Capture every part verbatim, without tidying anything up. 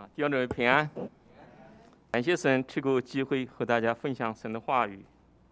弟兄姊妹平安，感谢神赐给我机会和大家分享神的话语。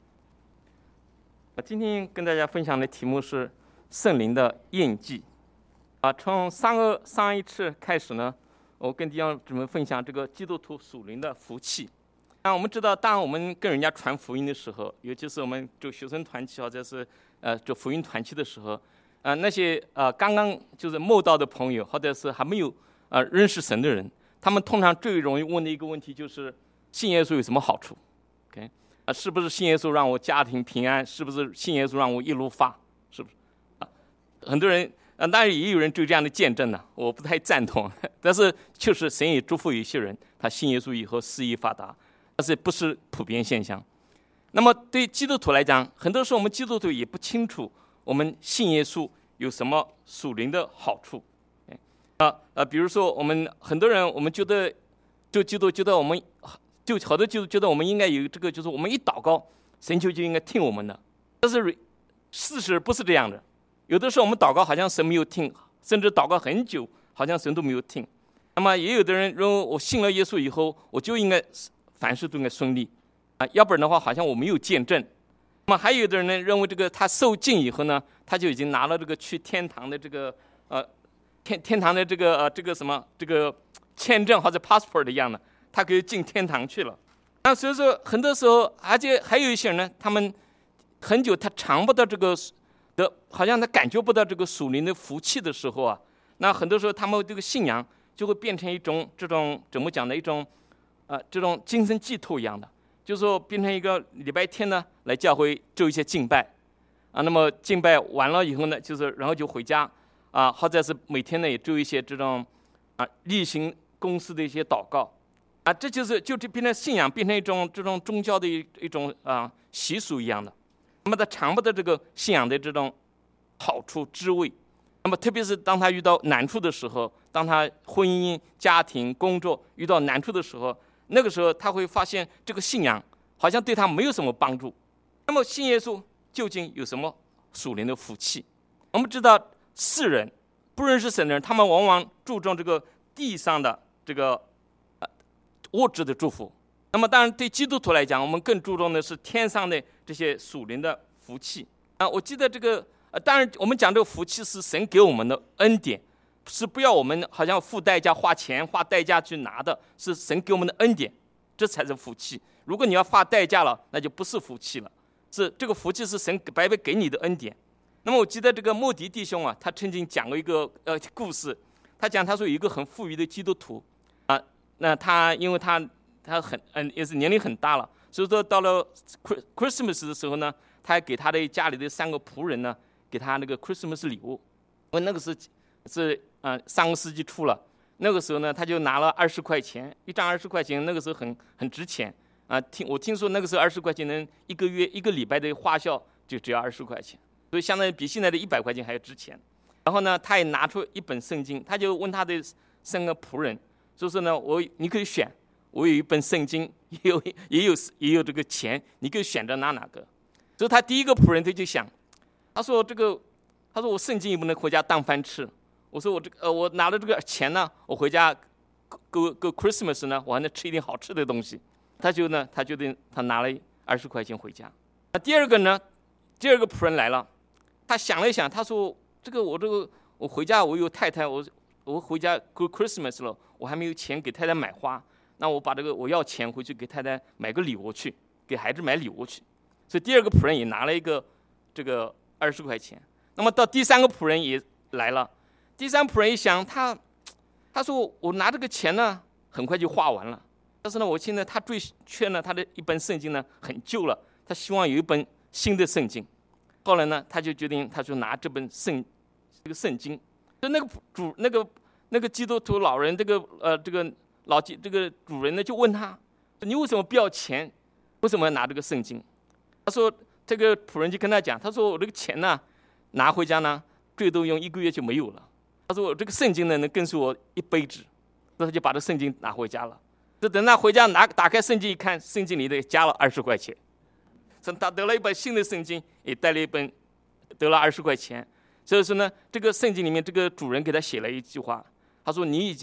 今天跟大家分享的题目是圣灵的印记。啊，从上个上一次开始呢，我跟弟兄姊妹分享这个基督徒属灵的福气。那我们知道，当我们跟人家传福音的时候，尤其是我们就学生团契或者是呃就福音团契的时候，呃那些呃刚刚就是慕道的朋友，或者是还没有呃认识神的人，他们通常最容易问的一个问题就是信耶稣有什么好处 ？OK， 啊，是不是信耶稣让我家庭平安？是不是信耶稣让我一路发？是不是？啊，很多人啊，当然也有人做这样的见证呢，我不太赞同。但是确实神也祝福有一些人，他信耶稣以后事业发达，但是不是普遍现象。那么对基督徒来讲，很多时候我们基督徒也不清楚我们信耶稣有什么属灵的好处。啊呃，比如说我们很多人，我们觉得就基督觉得我们就好多就觉得我们应该有这个，就是我们一祷告，神就就应该听我们的。但是事实不是这样的，有的时候我们祷告好像神没有听，甚至祷告很久，好像神都没有听。那么也有的人认为我信了耶稣以后，我就应该凡事都应该顺利啊，要不然的话好像我没有见证。那么还有的人呢，认为这个他受浸以后呢，他就已经拿了这个去天堂的这个呃。天天堂的这个呃这个什么这个签证或者 passport 一样的，他可以进天堂去了。那所以说很多时候，而且还有一些人呢，他们很久他尝不到这个的，好像他感觉不到这个属灵的福气的时候啊，那很多时候他们这个信仰就会变成一种这种怎么讲的一种呃这种精神寄托一样的，就是说变成一个礼拜天呢来教会做一些敬拜啊，那么敬拜完了以后呢，就是然后就回家。啊，或者是每天呢也做一些这种啊例行公事的一些祷告，啊，这就是就这变成信仰，变成一种这种宗教的一一种啊习俗一样的。那么他尝不到这个信仰的这种好处滋味。那么特别是当他遇到难处的时候，当他婚姻、家庭、工作遇到难处的时候，那个时候他会发现这个信仰好像对他没有什么帮助。那么信耶稣究竟有什么属灵的福气？我们知道。世人不认识神的人，他们往往注重这个地上的这个呃物质的祝福。那么当然对基督徒来讲，我们更注重的是天上的这些属灵的福气啊。我记得这个呃，当然我们讲这个福气是神给我们的恩典，是不要我们好像付代价、花钱、花代价去拿的，是神给我们的恩典，这才是福气。如果你要花代价了，那就不是福气了，是这个福气是神白白给你的恩典。那么我记得这个莫迪弟兄啊，他曾经讲过一个呃故事。他讲他说有一个很富裕的基督徒啊，那他因为他他很嗯也是年龄很大了，所以说到了 Christmas 的时候呢，他还给他的家里的三个仆人呢，给他那个 Christmas 礼物。因为那个是是啊、呃、上个世纪初了，那个时候呢他就拿了二十块钱，一张二十块钱，那个时候很很值钱啊。听我听说那个时候二十块钱能一个月一个礼拜的花销就只要二十块钱。所以相当于比现在的一百块钱还要值钱。然后呢，他也拿出一本圣经，他就问他的三个仆人，说是呢，我你可以选，我有一本圣经，也有也有也有这个钱，你可以选择拿哪个。所以他第一个仆人他就想，他说这个，他说我圣经也不能回家当饭吃。我说我这个呃，我拿了这个钱呢，我回家过过 Christmas 呢，我还能吃一点好吃的东西。他就呢，他决定他拿了二十块钱回家。那第二个呢，第二个仆人来了。他想了一想，他说：“这个我这个我回家我有太太，我我回家过 Christmas 了，我还没有钱给太太买花，那我把这个我要钱回去给太太买个礼物去，给孩子买礼物去。”所以第二个仆人也拿了一个这个二十块钱。那么到第三个仆人也来了，第三仆人一想，他他说我拿这个钱呢，很快就花完了，但是呢，我现在他最缺呢，他的一本圣经呢很旧了，他希望有一本新的圣经。后来呢，他就决定，他就拿这本圣这个圣经，就那个主那个那个基督徒老人，这个呃这个老基这个主人呢，就问他，你为什么不要钱？为什么要拿这个圣经？他说这个仆人就跟他讲，他说我这个钱呢，拿回家呢，最多用一个月就没有了。他说我这个圣经呢，能跟随我一辈子，那他就把这圣经拿回家了。就等他回家拿打开圣经一看，圣经里头加了二十块钱。他得了一本新的圣经，也带了一本，得了二十块钱。所以说呢，这个圣经里面这个主人给他写了一句话，他说：“你已经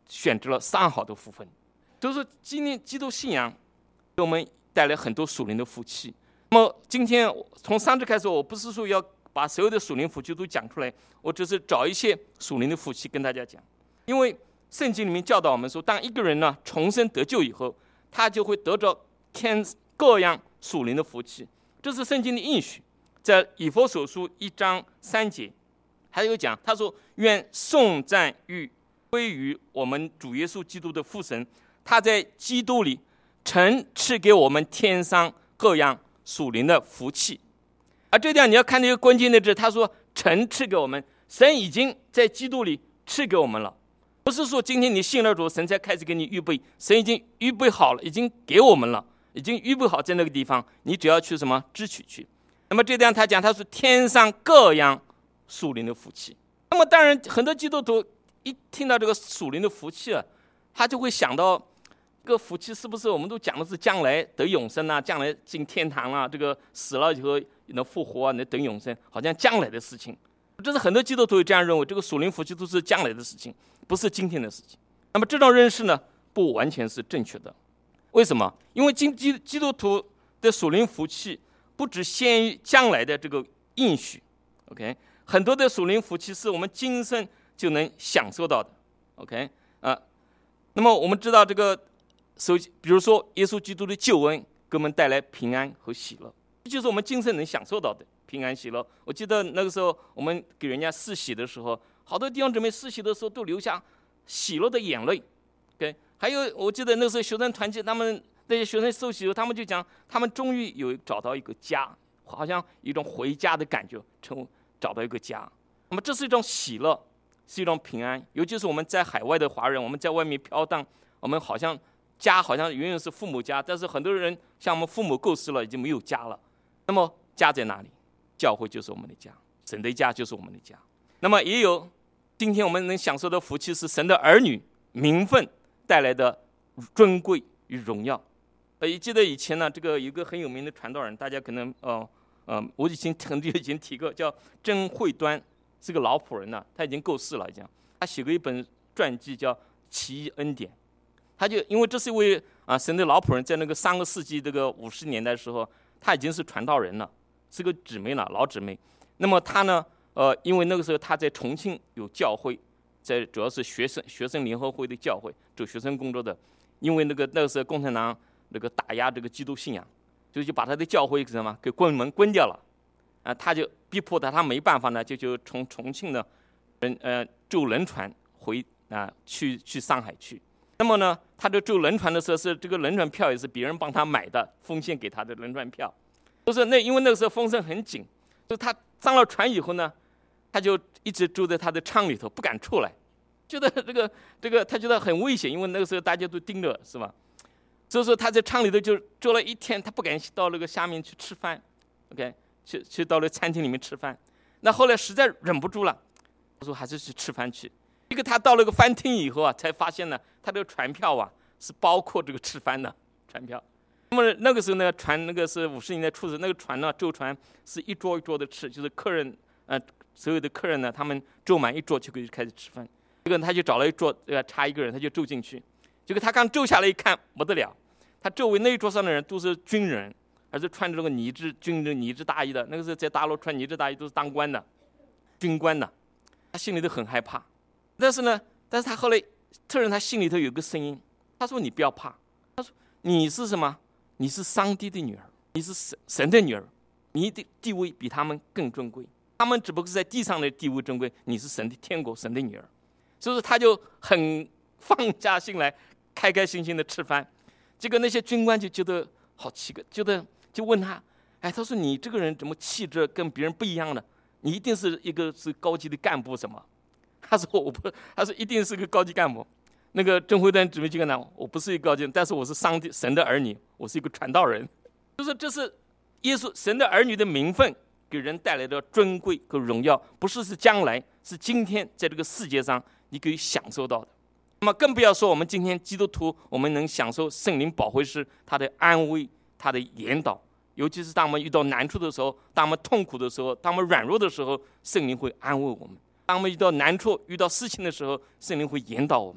选择了上好的福分。所以说，今天基督信仰给我们带来很多属灵的福气。那么今天从上次开始，我不是说要把所有的属灵福气都讲出来，我只是找一些属灵的福气跟大家讲。因为圣经里面教导我们说，当一个人呢重生得救以后，他就会得着天各样属灵的福气，这是圣经的应许。在以弗所书一章三节，还有讲，他说：“愿颂赞与归于我们主耶稣基督的父神，他在基督里曾赐给我们天上各样属灵的福气。”而这点你要看那个关键的字，他说曾赐给我们，神已经在基督里赐给我们了，不是说今天你信了主，神才开始给你预备，神已经预备好了，已经给我们了，已经预备好在那个地方，你只要去什么支取去。那么这点他讲，他是天上各样属灵的福气。那么当然很多基督徒一听到这个属灵的福气啊，他就会想到这个福气是不是我们都讲的是将来得永生啊，将来进天堂啊，这个死了以后能复活啊，能得永生，好像将来的事情。这是很多基督徒这样认为，这个属灵福气都是将来的事情，不是今天的事情。那么这种认识呢，不完全是正确的。为什么？因为基基基督徒的属灵福气不只限于将来的这个应许 ，OK， 很多的属灵福气是我们今生就能享受到的 ，OK 啊。那么我们知道这个，首比如说耶稣基督的救恩给我们带来平安和喜乐，这就是我们今生能享受到的平安喜乐。我记得那个时候我们给人家施洗的时候，好多弟兄姊妹施洗的时候都流下喜乐的眼泪 ，OK。还有我记得那时候学生团契，他们那些学生受洗后，他们就讲他们终于有找到一个家，好像有一种回家的感觉，成找到一个家。那么这是一种喜乐，是一种平安。尤其是我们在海外的华人，我们在外面飘荡，我们好像家好像永远是父母家，但是很多人像我们父母过世了，已经没有家了。那么家在哪里？教会就是我们的家，神的家就是我们的家。那么也有今天我们能享受的福气，是神的儿女名分带来的尊贵与荣耀。呃，记得以前呢，这个有一个很有名的传道人，大家可能呃呃，我已经很久以前提过，叫曾慧端，是个老仆人呢，他已经过世了，已经。他写过一本传记叫《奇异恩典》，他就因为这是一位啊神的老仆人，在那个上个世纪这个五十年代的时候，他已经是传道人了，是个姊妹了，老姊妹。那么他呢，呃，因为那个时候他在重庆有教会，在主要是学生学生联合会的教会做学生工作的，因为那个那个时候共产党那个打压这个基督信仰，就就把他的教会什么给关门关掉了，啊，他就逼迫他，他没办法呢，就就从重庆呢，嗯呃坐轮船回啊去去上海去。那么呢，他就坐轮船的时候，是这个轮船票也是别人帮他买的，奉献给他的轮船票。就是那因为那个时候风声很紧，就他上了船以后呢，他就一直住在他的舱里头，不敢出来，觉得这个这个他觉得很危险，因为那个时候大家都盯着，是吧？所以说他在舱里头就坐了一天，他不敢到那个下面去吃饭 ，OK， 去去到了餐厅里面吃饭。那后来实在忍不住了，他说还是去吃饭去。这个他到了个饭厅以后啊，才发现呢，他这个船票啊是包括这个吃饭的船票。那么那个时候呢，船那个是五十年代初的，那个船呢，舟船是一桌一桌的吃，就是客人呃所有的客人呢，他们坐满一桌就可以开始吃饭。这个他就找了一桌，呃差一个人，他就坐进去。结果他刚坐下来一看，不得了，他周围那一桌上的人都是军人，而是穿着这个呢制军的呢制大衣的。那个时候在大陆穿呢制大衣都是当官的，军官的。他心里头很害怕，但是呢，但是他后来突然他心里头有个声音，他说：“你不要怕，他说你是什么？你是上帝的女儿，你是神神的女儿，你的地位比他们更尊贵。他们只不过是在地上的地位尊贵，你是神的天国神的女儿。”所以说他就很放下心来，开开心心的吃饭。结果那些军官就觉得好奇怪，觉得就问他，哎，他说你这个人怎么气质跟别人不一样呢？你一定是一个是高级的干部什么？他说我不，他说一定是个高级干部。那个曾慧端姊妹就跟他，我不是一个高级，但是我是上帝神的儿女，我是一个传道人。就是这是耶稣神的儿女的名分给人带来的尊贵和荣耀，不是是将来，是今天在这个世界上你可以享受到的。那么更不要说我们今天基督徒，我们能享受圣灵保惠师他的安慰、他的引导，尤其是当我们遇到难处的时候，当我们痛苦的时候，当我们软弱的时候，圣灵会安慰我们；当我们遇到难处、遇到事情的时候，圣灵会引导我们。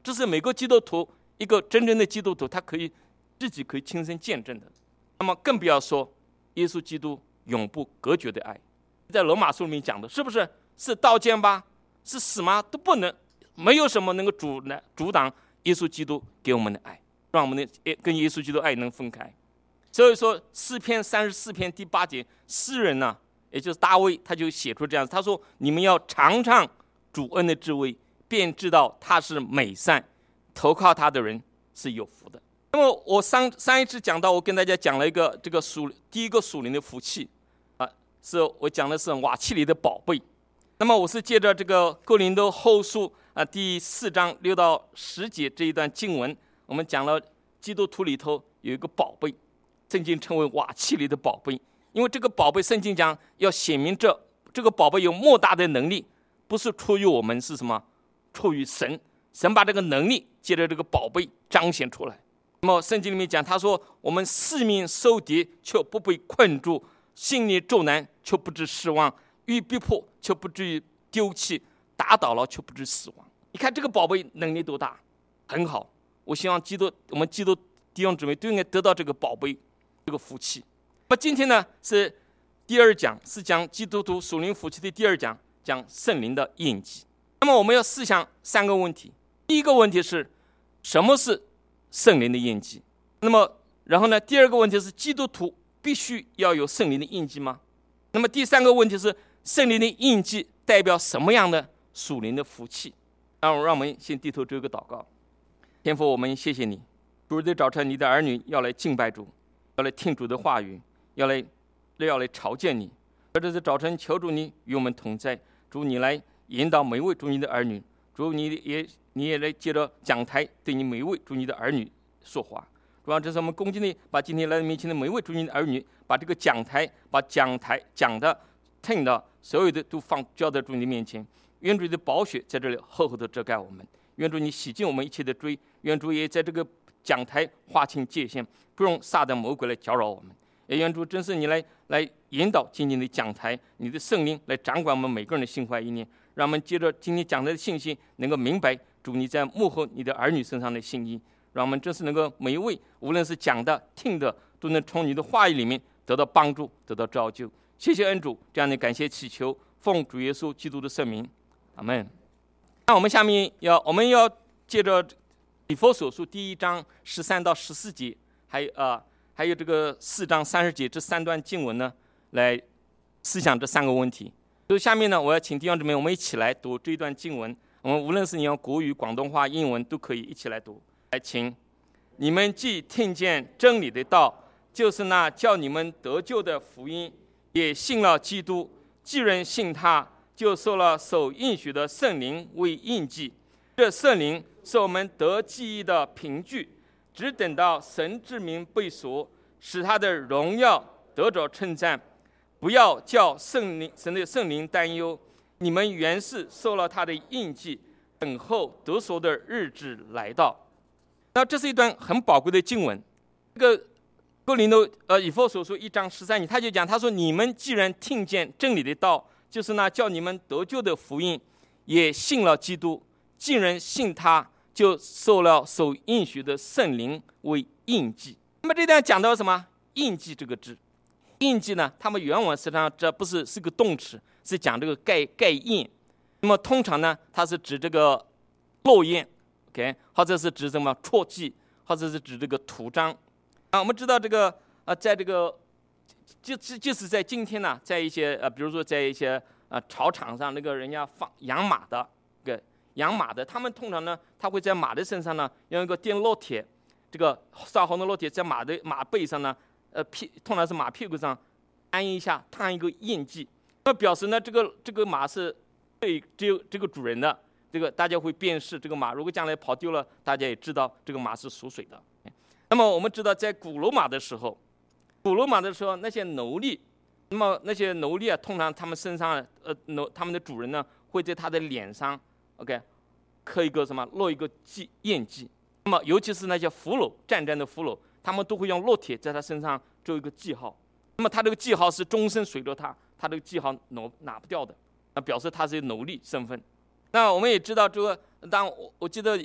这是每个基督徒一个真正的基督徒他可以自己可以亲身见证的。那么更不要说耶稣基督永不隔绝的爱，在罗马书里面讲的，是不是？是刀剑吧？是死吗？都不能，没有什么能够阻拦阻挡耶稣基督给我们的爱，让我们的跟耶稣基督爱能分开。所以说诗篇三十四篇第八节，诗人呢、啊，也就是大卫，他就写出这样，他说：“你们要尝尝主恩的滋味，便知道他是美善，投靠他的人是有福的。”那么我上上一次讲到，我跟大家讲了一个这个属第一个属灵的福气啊，是我讲的是瓦器里的宝贝。那么我是借着这个哥林多后书啊第四章六到十节这一段经文，我们讲了基督徒里头有一个宝贝，圣经称为瓦器里的宝贝。因为这个宝贝，圣经讲要显明这这个宝贝有莫大的能力，不是出于我们，是什么？出于神。神把这个能力借着这个宝贝彰显出来。那么圣经里面讲，他说我们四面受敌却不被困住，心里作难却不致失望，遇逼迫却不至于丢弃，打倒了却不致死亡。你看这个宝贝能力多大，很好。我希望基督我们基督弟兄姊妹都应该得到这个宝贝，这个福气。那么今天呢是第二讲，是讲基督徒属灵福气的第二讲，讲圣灵的印记。那么我们要思想三个问题。第一个问题是什么是圣灵的印记？那么然后呢，第二个问题是基督徒必须要有圣灵的印记吗？那么第三个问题是圣灵的印记代表什么样的属灵的福气？让让我们先低头做一个祷告。天父，我们谢谢你，主日的早晨，你的儿女要来敬拜主，要来听主的话语，要来要来朝见你。而这是早晨，求主你与我们同在，主你来引导每位主你的儿女，主你也你也来借着讲台对你每位主你的儿女说话。主要这是我们恭敬地把今天来到面前的每位主你的儿女，把这个讲台把讲台讲的听的所有的都放交在主你的面前。愿主的宝血在这里厚厚的遮盖我们，愿主你洗净我们一切的罪，愿主也在这个讲台划清界限，不容撒旦魔鬼来搅扰我们。也愿主真是你来来引导今天的讲台，你的圣灵来掌管我们每个人的心怀意念，让我们接着今天讲台的信息能够明白主你在幕后你的儿女身上的心意，让我们真是能够每一位无论是讲的听的都能从你的话语里面得到帮助，得到造就。谢谢恩主，这样的感谢祈求奉主耶稣基督的圣名，阿们。那我们下面要我们要借着以弗所书第一章十三到十四节，还有啊、呃、还有这个四章三十节这三段经文呢，来思想这三个问题。所以下面呢，我要请弟兄姊妹我们一起来读这一段经文。我们无论是你用国语、广东话、英文都可以一起来读。来，请你们既听见真理的道，就是那叫你们得救的福音，也信了基督。既然信他，就受了所应许的圣灵为印记。这圣灵是我们得记忆的凭据，只等到神之名被赎，使他的荣耀得着称赞。不要叫圣灵神的圣灵担忧，你们原是受了他的印记，等候得赎的日子来到。那这是一段很宝贵的经文。这个哥林多呃以弗所书一章十三节，他就讲，他说你们既然听见真理的道，就是那叫你们得救的福音，也信了基督。既然信他，就受了所应许的圣灵为印记。那么这段讲到什么？印记这个字，印记呢，他们原文实际上这不是是个动词，是讲这个盖盖印。那么通常呢，它是指这个烙印 ，OK， 或者是指什么戳记，或者是指这个图章。啊，我们知道这个呃，在这个就就就是在今天呢，在一些呃，比如说在一些呃草场上，那个人家放养马的，这个养马的，他们通常呢，他会在马的身上呢用一个电烙铁，这个烧红的烙铁在马的马背上呢，呃屁通常是马屁股上安一下，烫一个印记，那表示呢这个这个马是对只有这个主人的，这个大家会辨识这个马，如果将来跑丢了，大家也知道这个马是属水的。那么我们知道，在古罗马的时候，古罗马的时候那些奴隶，那么那些奴隶啊，通常他们身上呃奴他们的主人呢会在他的脸上 OK 刻一个什么烙一个记印记。那么尤其是那些俘虏战争的俘虏，他们都会用烙铁在他身上做一个记号。那么他这个记号是终身随着他，他这个记号拿拿不掉的，那表示他是奴隶身份。那我们也知道这个，当我我记得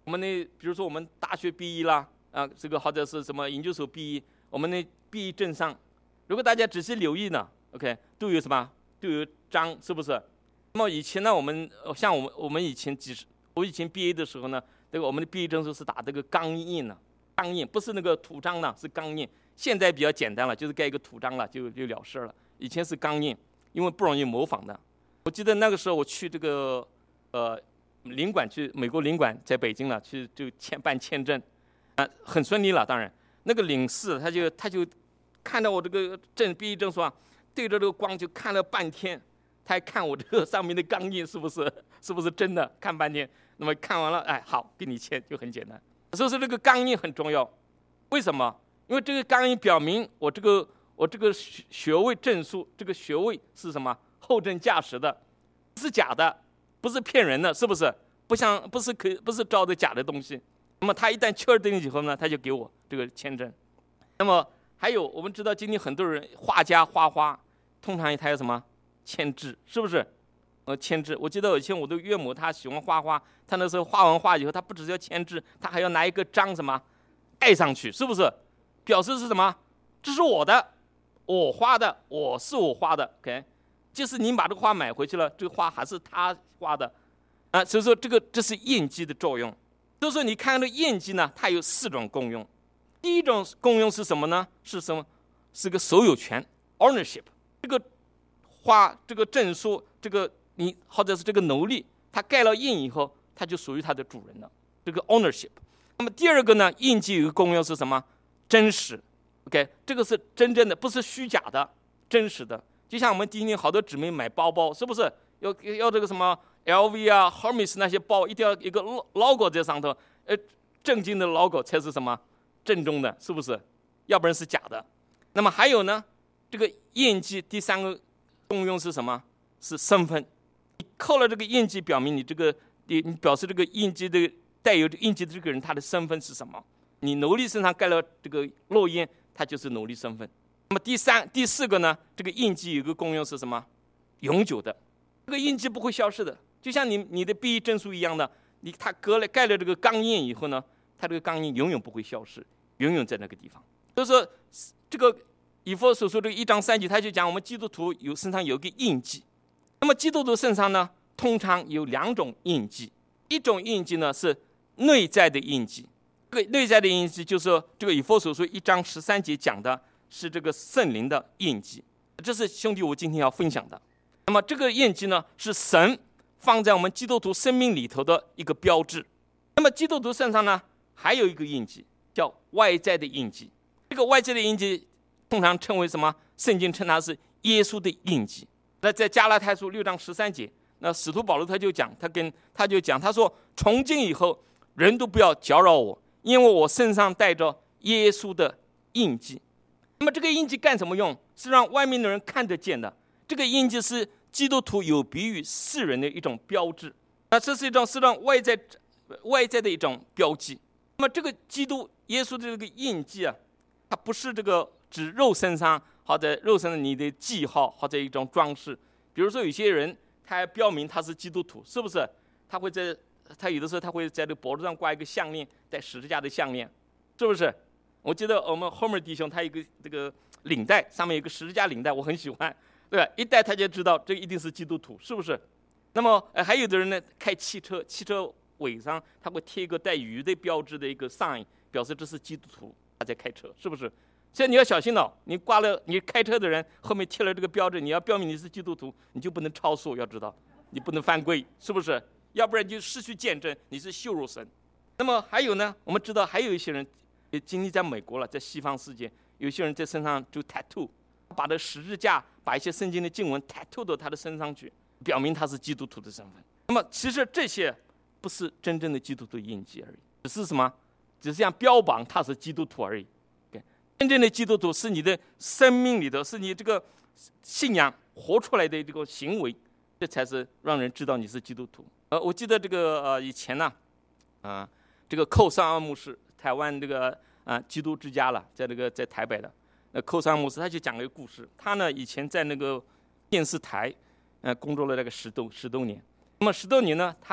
我们那比如说我们大学毕业啦，啊，这个或者是什么研究所毕业，我们那毕业证上，如果大家仔细留意呢 ，OK， 都有什么？都有章，是不是？那么以前呢，我们像我们我们以前几十，我以前毕业的时候呢，这个我们的毕业证书是打这个钢印呢，钢印不是那个图章呢，是钢印。现在比较简单了，就是盖一个图章了，就就了事了。以前是钢印，因为不容易模仿的。我记得那个时候我去这个呃领馆去美国领馆在北京了，去就签办签证，啊，很顺利了。当然，那个领事他就他就看到我这个证毕业证书啊，对着这个光就看了半天，他还看我这个上面的钢印是不是是不是真的，看半天。那么看完了，哎，好，给你签，就很简单。所以说这个钢印很重要，为什么？因为这个钢印表明我这个我这个学位证书，这个学位是什么货真价实的，不是假的，不是骗人的，是不是？不像不是可不是招的假的东西。那么他一旦确定以后呢，他就给我这个签证。那么还有我们知道今天很多人画家画画，通常他有什么签字，是不是？呃，签字。我记得以前我的岳母她喜欢画画，她那时候画完画以后，她不只是要签字，她还要拿一个章什么盖上去，是不是？表示是什么？这是我的，我画的，我是我画的 ，OK。就是你把这个画买回去了，这个画还是他画的，啊，所以说这个这是印记的作用。所以说你看这印记呢，它有四种功用。第一种功用是什么呢？是什么？是个所有权 ，ownership。这个画这个证书，这个你或者是这个奴隶，他盖了印以后，他就属于他的主人了，这个 ownership。那么第二个呢，印记有一个功用是什么？真实 ，OK， 这个是真正的，不是虚假的，真实的。就像我们今天好多姊妹买包包，是不是要要这个什么 L V 啊、Hermes 那些包，一定要一个 logo 在上头，呃，正经的 logo 才是什么正宗的，是不是？要不然是假的。那么还有呢，这个印记第三个功用是什么？是身份。你扣了这个印记，表明你这个你你表示这个印记的带有印记的这个人他的身份是什么？你奴隶身上盖了这个烙印，它就是奴隶身份。那么第三、第四个呢？这个印记有个功用是什么？永久的，这个印记不会消失的，就像你你的毕业证书一样的，你它割了盖了这个钢印以后呢，它这个钢印永远不会消失，永远在那个地方。所以说，这个以弗所书这个一章三节，他就讲我们基督徒有身上有一个印记。那么基督徒身上呢，通常有两种印记，一种印记呢是内在的印记。这个内在的印记就是说这个以弗所书一章十三节讲的是这个圣灵的印记，这是兄弟我今天要分享的。那么这个印记呢，是神放在我们基督徒生命里头的一个标志。那么基督徒身上呢，还有一个印记叫外在的印记。这个外在的印记通常称为什么？圣经称它是耶稣的印记。那在加拉太书六章十三节，那使徒保罗他就讲，他跟他就讲，他说从今以后人都不要搅扰我，因为我身上带着耶稣的印记。那么这个印记干什么用？是让外面的人看得见的。这个印记是基督徒有别于世人的一种标志。那这是一种是让外在外在的一种标记。那么这个基督耶稣的这个印记啊，它不是这个指肉身上或者肉身的你的记号或者一种装饰。比如说有些人他还标明他是基督徒，是不是？他会在他有的时候他会在这个脖子上挂一个项链，带十字架的项链，是不是？我记得我们后面弟兄他有一个这个领带，上面有个十字架领带，我很喜欢，对吧？一戴他就知道这一定是基督徒，是不是？那么、呃、还有的人呢，开汽车，汽车尾上他会贴一个带鱼的标志的一个 sign， 表示这是基督徒他在开车，是不是？所以你要小心了，你挂了你开车的人后面贴了这个标志，你要标明你是基督徒，你就不能超速，要知道，你不能犯规，是不是？要不然就失去见证，你是羞辱神。那么还有呢，我们知道还有一些人也经历在美国了，在西方世界，有些人在身上就 tattoo， 把这十字架，把一些圣经的经文 tattoo 到他的身上去，表明他是基督徒的身份。那么其实这些不是真正的基督徒印记而已，只是什么？只是像标榜他是基督徒而已。Okay? 真正的基督徒是你的生命里头，是你这个信仰活出来的这个行为，这才是让人知道你是基督徒。呃，我记得这个呃以前呢，啊、呃，这个寇尚安牧师，台湾这个啊、呃、基督之家了，在这个在台北的，那寇尚安牧师他就讲了一个故事。他呢以前在那个电视台，呃工作了那个十多十多年。那么十多年呢，他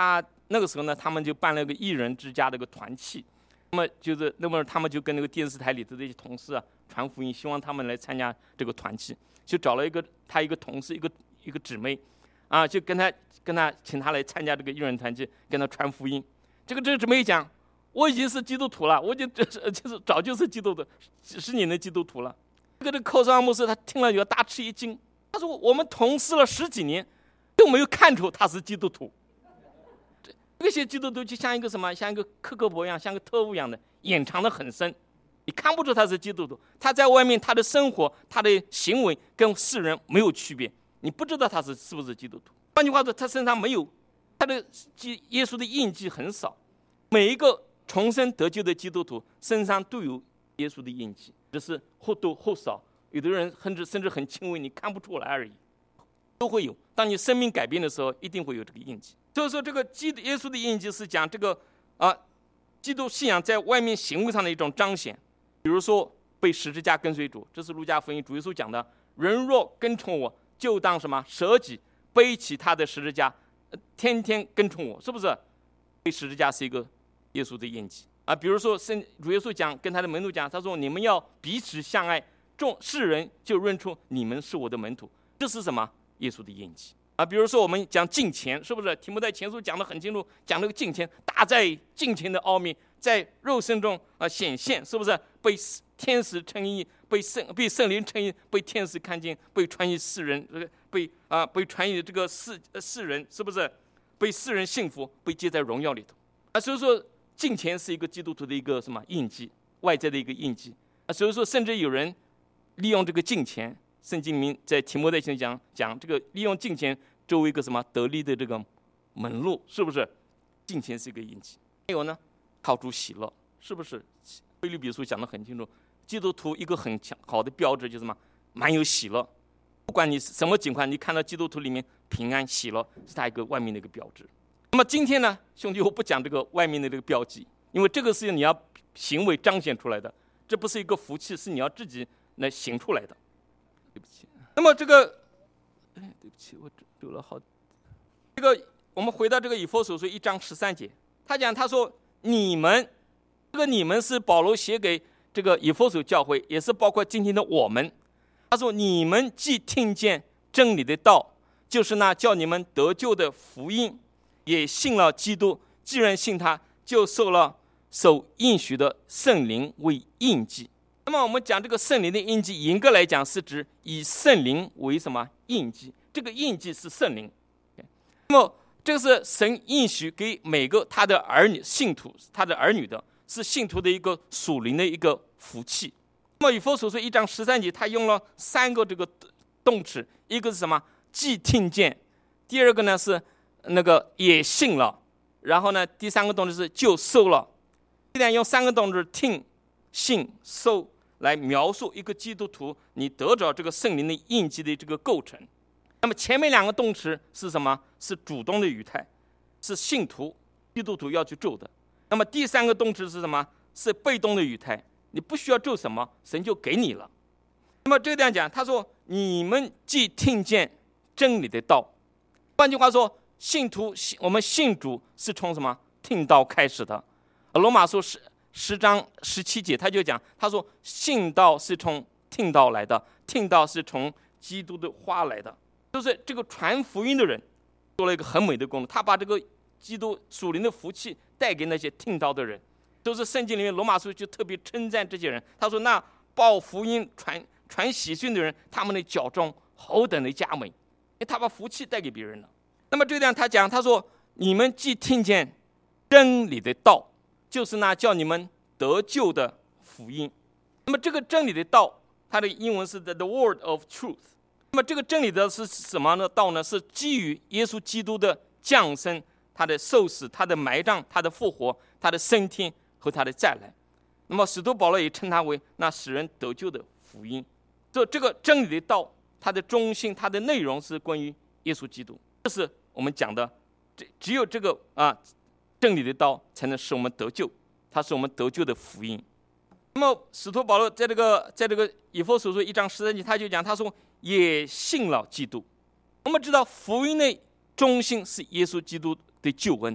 那个时候呢，他们就办了个一人之家的一个团契，那么就是那么他们就跟那个电视台里的这些同事啊传福音，希望他们来参加这个团契，就找了一个他一个同事一个一个姊妹，啊，就跟他跟他请他来参加这个一人团契，跟他传福音。这个这个姊妹讲，我已经是基督徒了，我已经这是就是早就是基督徒，几十年的基督徒了。这个这个寇尚牧师他听了以后大吃一惊，他说我们同事了十几年，都没有看出他是基督徒。这些基督徒就像一个什么，像一个克格勃一样，像个特务一样的，掩藏得很深，你看不出他是基督徒。他在外面，他的生活、他的行为跟世人没有区别，你不知道他是是不是基督徒。换句话说，他身上没有他的耶稣的印记很少。每一个重生得救的基督徒身上都有耶稣的印记，只是或多或少，有的人甚至甚至很轻微，你看不出来而已，都会有。当你生命改变的时候，一定会有这个印记。所以说，这个基督耶稣的印记是讲这个啊、呃，基督信仰在外面行为上的一种彰显。比如说，被十字架跟随主，这是路加福音主耶稣讲的：人若跟从我，就当什么舍己，背起他的十字架，呃、天天跟从我，是不是？背十字架是一个耶稣的印记啊。比如说，圣主耶稣讲跟他的门徒讲，他说：你们要彼此相爱，众世人就认出你们是我的门徒。这是什么？耶稣的印记。啊，比如说我们讲敬虔，是不是？提摩太前书讲得很清楚，讲那个敬虔，大在敬虔的奥秘，在肉身中啊显现，是不是？被天使称义，被圣被圣灵称义，被天使看见，被传于世人，这个被啊被传于这个世世人，是不是？被世人信服，被接在荣耀里头。啊，所以说敬虔是一个基督徒的一个什么印记，外在的一个印记。啊，所以说甚至有人利用这个敬虔。圣经里面在提摩太前讲讲这个利用敬虔作为一个什么得力的这个门路，是不是？敬虔是一个印记。还有呢，靠主喜乐，是不是？腓立比书讲得很清楚，基督徒一个很强好的标志就是什么？满有喜乐。不管你什么情况，你看到基督徒里面平安喜乐，是他一个外面的一个标志。那么今天呢，兄弟，我不讲这个外面的这个标记，因为这个是你要行为彰显出来的，这不是一个福气，是你要自己来行出来的。对不起，那么这个，哎，对不起，我走了好。这个我们回到这个以弗所书一章十三节，他讲他说你们，这个你们是保罗写给这个以弗所教会，也是包括今天的我们。他说你们既听见真理的道，就是那叫你们得救的福音，也信了基督，既然信他，就受了受应许的圣灵为印记。那么我们讲这个圣灵的印记，严格来讲是指以圣灵为什么印记？这个印记是圣灵。那么这个是神应许给每个他的儿女信徒，他的儿女的是信徒的一个属灵的一个福气。那么以弗所书一章十三节，他用了三个这个动词，一个是什么？既听见，第二个呢是那个也信了，然后呢第三个动词是就受了。既然用三个动词听、信、受来描述一个基督徒你得着这个圣灵的印记的这个构成。那么前面两个动词是什么？是主动的语态，是信徒基督徒要去做的。那么第三个动词是什么？是被动的语态，你不需要做什么，神就给你了。那么这样讲，他说你们既听见真理的道，换句话说，信徒我们信主是从什么听道开始的。罗马书十十章十七节他就讲，他说信道是从听道来的，听道是从基督的话来的。就是这个传福音的人做了一个很美的工作，他把这个基督属灵的福气带给那些听道的人。都是圣经里面罗马书就特别称赞这些人，他说那报福音传传喜讯的人，他们的脚中何等的佳美，因为他把福气带给别人了。那么这样他讲，他说你们既听见真理的道，就是那叫你们得救的福音。那么这个真理的道，它的英文是 the, the word of truth。那么这个真理的是什么呢？道呢？是基于耶稣基督的降生、他的受死、他的埋葬、他的复活、他的升天和他的再来。那么使徒保罗也称它为那使人得救的福音。这这个真理的道，它的中心、它的内容是关于耶稣基督。这是我们讲的，只有这个啊真理的道才能使我们得救，它是我们得救的福音。那么使徒保罗在这个在这个以弗所书一章十三节，他就讲，他说也信了基督。我们知道福音的中心是耶稣基督的救恩，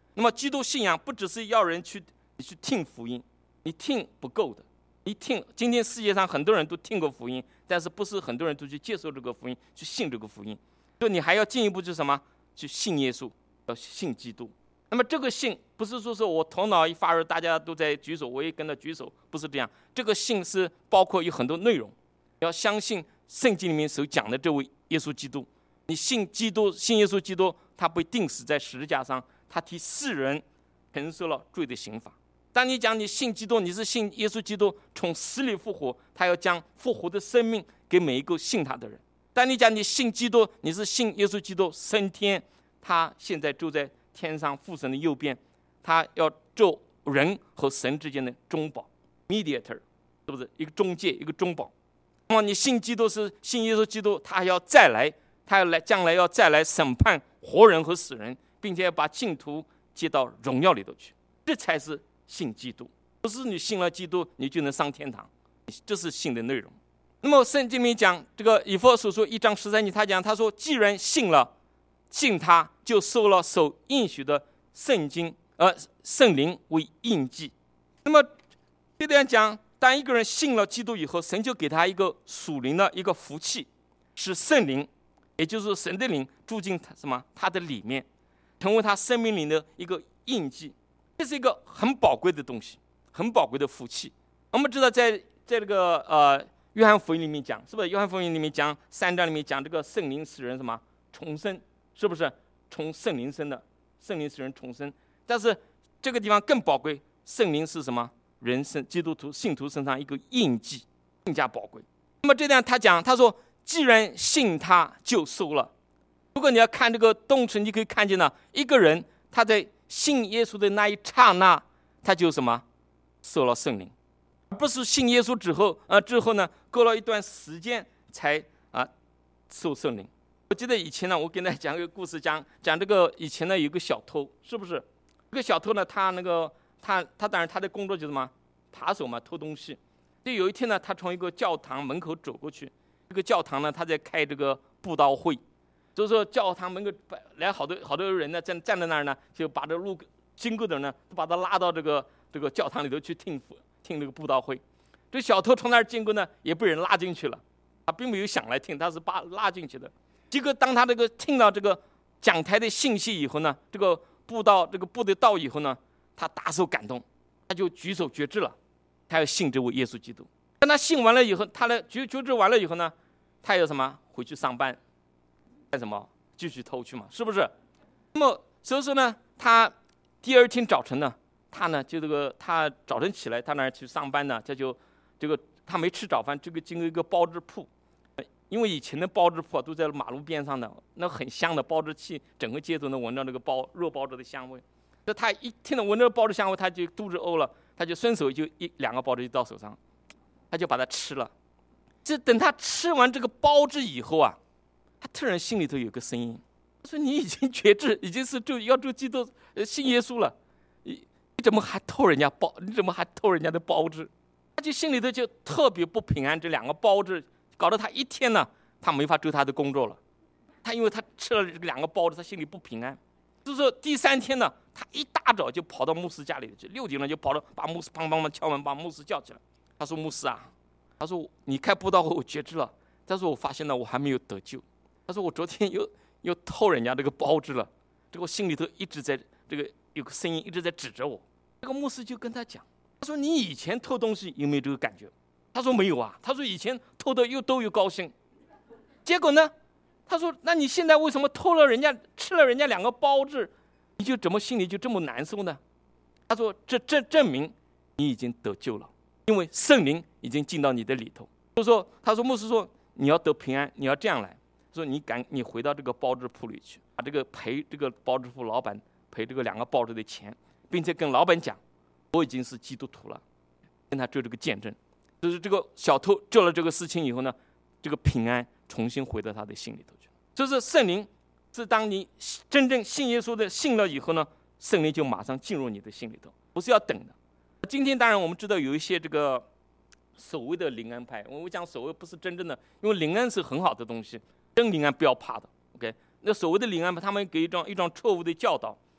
那么基督信仰不只是要人去你去听福音，你听不够的，你听。今天世界上很多人都听过福音，但是不是很多人都去接受这个福音，去信这个福音。所以你还要进一步就是什么？去信耶稣，要信基督。那么这个信不是说是我头脑一发热，大家都在举手，我也跟着举手，不是这样。这个信是包括有很多内容，要相信圣经里面所讲的这位耶稣基督。你信基督，信耶稣基督，他被钉死在十字架上，他替世人承受了罪的刑罚。当你讲你信基督，你是信耶稣基督从死里复活，他要将复活的生命给每一个信他的人。当你讲你信基督，你是信耶稣基督升天，他现在就在天上父神的右边，他要做人和神之间的中保 mediator， 是不是一个中介，一个中保？那么你信基督是信耶稣基督，他要再来，他要来将来要再来审判活人和死人，并且要把信徒接到荣耀里头去，这才是信基督。不是你信了基督你就能上天堂，这是信的内容。那么圣经里讲这个以弗所书一章十三节，他讲他说既然信了，信他就受了所应许的圣经呃圣灵为印记。那么这点讲，当一个人信了基督以后，神就给他一个属灵的一个福气，是圣灵，也就是神的灵住进他什么他的里面，成为他生命里的一个印记。这是一个很宝贵的东西，很宝贵的福气。我们知道在在这个呃约翰福音里面讲，是不是约翰福音里面讲三章里面讲这个圣灵使人什么重生，是不是从圣灵生的，圣灵使人重生。但是这个地方更宝贵，圣灵是什么？人生基督徒信徒身上一个印记，更加宝贵。那么这点他讲，他说既然信他就受了。如果你要看这个动词，你可以看见呢，一个人他在信耶稣的那一刹那，他就什么受了圣灵，而不是信耶稣之后呃之后呢，过了一段时间才啊受圣灵。我记得以前呢，我跟大家讲一个故事，讲讲这个以前呢有个小偷，是不是？这个小偷呢，他那个他他当然他的工作就是什么扒手嘛，偷东西。就有一天呢，他从一个教堂门口走过去，这个教堂呢他在开这个布道会，所以说教堂门口来好多好多人呢站站在那儿呢，就把这路经过的人呢都把他拉到这个这个教堂里头去听听这个布道会。这小偷从那儿经过呢，也被人拉进去了，他并没有想来听，他是把拉进去的。结果当他这个听到这个讲台的信息以后呢，这个布道这个布的道以后呢，他大受感动，他就举手决志了，他要信这位耶稣基督。当他信完了以后，他的决决志完了以后呢，他要什么？回去上班，干什么？继续偷去嘛，是不是？那么所以说呢，他第二天早晨呢，他呢就这个他早晨起来，他那儿去上班呢，他就这个他没吃早饭，这个经过一个包子铺。因为以前的包子铺都在马路边上的，那很香的包子气，整个街都能闻到那个包肉包子的香味。那他一听到闻到包子香味，他就肚子饿了，他就顺手就一两个包子就到手上，他就把它吃了。这等他吃完这个包子以后啊，他突然心里头有个声音，他说：“你已经决志，已经是就要做基督信耶稣了，你你怎么还偷人家包？你怎么还偷人家的包子？”他就心里头就特别不平安，这两个包子。搞得他一天呢，他没法做他的工作了。他因为他吃了这个两个包子，他心里不平安。就是说第三天呢，他一大早就跑到牧师家里去，六点了就跑到把牧师砰砰砰敲门，把牧师叫起来。他说：“牧师啊，他说你开布道会我决志了，但是我发现呢我还没有得救。他说我昨天又又偷人家这个包子了，这个我心里头一直在这个有个声音一直在指着我。”这个牧师就跟他讲，他说：“你以前偷东西有没有这个感觉？”他说没有啊，他说以前偷的又都又高兴，结果呢，他说那你现在为什么偷了人家吃了人家两个包子，你就怎么心里就这么难受呢？他说这这证明你已经得救了，因为圣灵已经进到你的里头。所以说，他说牧师说你要得平安，你要这样来，说你赶你回到这个包子铺里去，把这个赔这个包子铺老板赔这个两个包子的钱，并且跟老板讲我已经是基督徒了，跟他做这个见证。就是这个小偷做了这个事情以后呢，这个平安重新回到他的心里头去。就是圣灵是当你真正信耶稣的信了以后呢，圣灵就马上进入你的心里头，不是要等的。今天当然我们知道有一些这个所谓的灵安派，我讲所谓不是真正的，因为灵安是很好的东西，真灵安不要怕的。OK， 那所谓的灵安派，他们给一种一种错误的教导，